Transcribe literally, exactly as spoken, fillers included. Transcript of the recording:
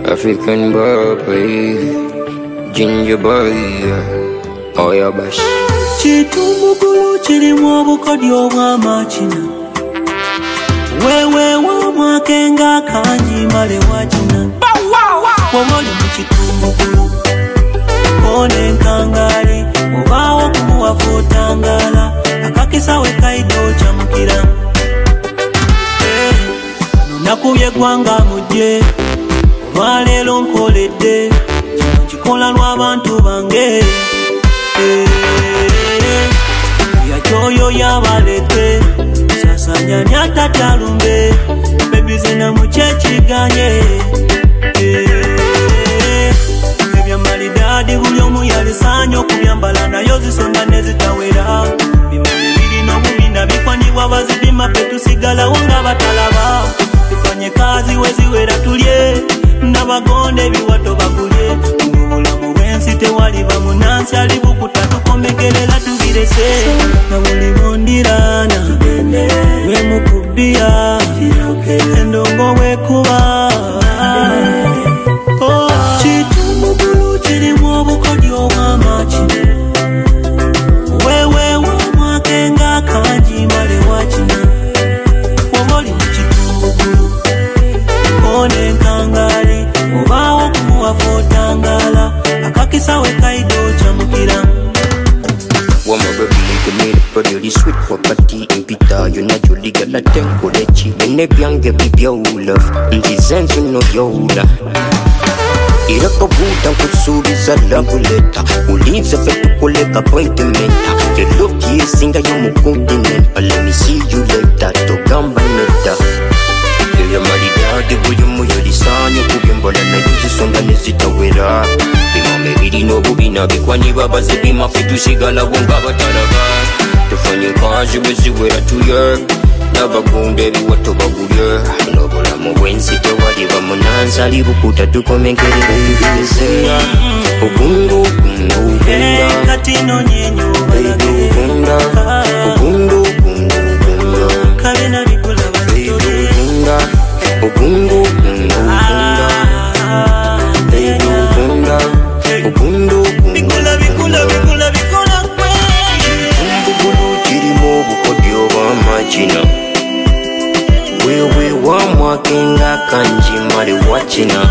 African boy, ginger boy, oh yeah, bash. Chitumbukulu chiri mwabukodyo bwa machina. Wewe wa mwakenga kanji male wachina. Wamoli mchitumbukulu kone nkangari mubawo kumuwafuta ngala akakisa wekaido cha mukira. Nakubye gwanga mujye olwaleero nkoledde kino kikola lw'abantu bange yakyoyo yabalete sasanyanya tatalumbe bebizina mukyekiganye ebyamalidadi buli omu yalisanya okubyambala nayo zisonda nezitawera bimuli birina obubina bikwanibwa bazidima ffe tusigalawo nga batalaba tufanye kazi weziwera tulye nabagonde biwato bagulye mubulamu bwensi tewali bamunansi ali bukuta tukomekerera tubirese na buli mondirana wemukubia endongo wekuba chitumbukulu kirimu obukodyo bw'amakina wewe wamwakenga kanji male wakina wamoli mukitumbukulu kone nkangari mubawo kumuwafuta ngala akakisa wekaido cha mukira. Wama baby, give me the body, sweet property. Impita, you not your legal, I think for the cheap. And if young, give me your love. And the sense, you know, your love. Irako buta kusubiza langu leta uliza fetu kuleka appointment the look is singa yo mukontinent but let me see you later togamba neta ya maridadi buyu muyolisanya kubyembola na yuzisonga nezitawera bimame biri n'obubina bikwaniba bazibima ffe tusigala bonga batalaba tufanye kazi beziwera tuye n'abagunde ebiwato bagulye n'obulamu bwensi tewali bamunansi ali bukuta tukomenkerera ebibizinga ogundu ogundu ogunda katino nyenyo balage ogunda ogundu ogundu ogunda kalina bikula bazitole ogunda ogundu ogundu ogunda ogunda ogundu bikula bikula bikula bikula kwe ogundu kirimo obukodyo bw'amachina wewe wamwakenga kanji male wachina